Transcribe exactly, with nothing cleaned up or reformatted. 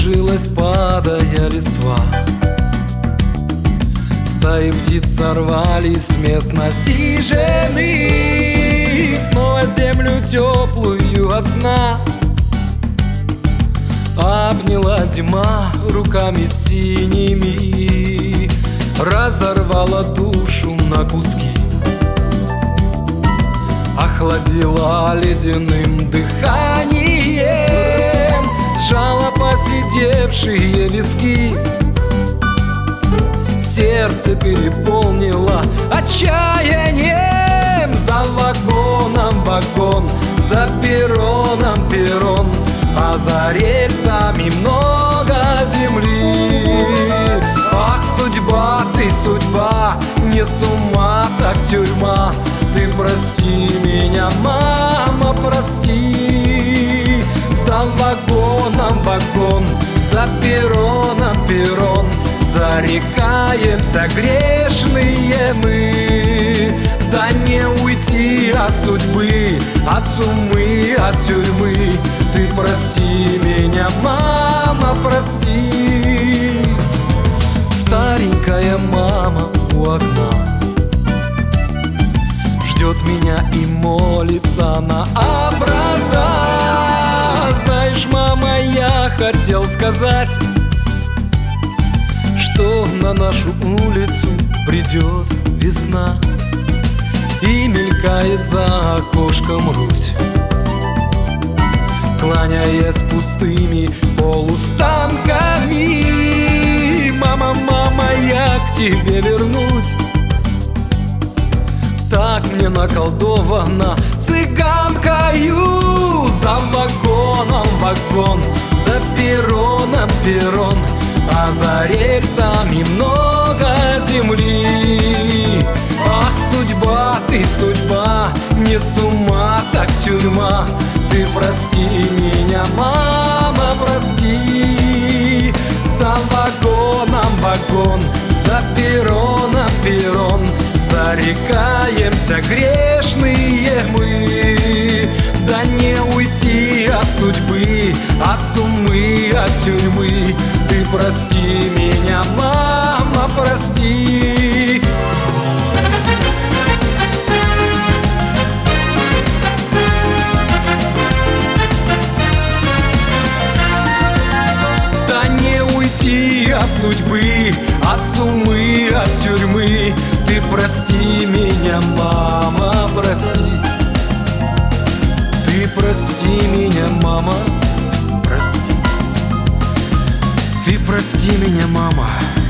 кружилась, падая листва. Стаи птиц сорвались с мест насиженных, снова землю теплую от сна обняла зима руками синими, разорвала душу на куски, охладила ледяным дыханием, сжала поседевшие виски. Сердце переполнило отчаянием. За вагоном вагон, за перроном перрон, а за рельсами много земли. Ах, судьба, ты судьба, не с ума, так тюрьма. Ты прости меня, мама, прости. За вагоном вагон, за перроном перрон, зарекаемся грешные мы. Да не уйти от судьбы, от сумы, от тюрьмы. Ты прости меня, мама, прости. Старенькая мама у окна ждет меня и молится на образа. Знаешь, мама, я хотел сказать, что на нашу улицу придет весна, и мелькает за окошком Русь, кланяясь пустыми полустанками. Мама, мама, я к тебе вернусь. Так мне наколдована цыганкою. За вагоном вагон, за перроном перрон, а за рельсами много земли. Ах, судьба, ты судьба, не с ума, так тюрьма. Ты прости меня, мама, прости. За вагоном вагон, за перроном перрон, зарекаемся грешные мы. Да не уйти от судьбы, от сумы, от тюрьмы. Ты прости меня, мама, прости. Да не уйти от судьбы, от сумы, от тюрьмы. Ты прости меня, мама, прости. Ты прости меня, мама, прости. Ты прости меня, мама.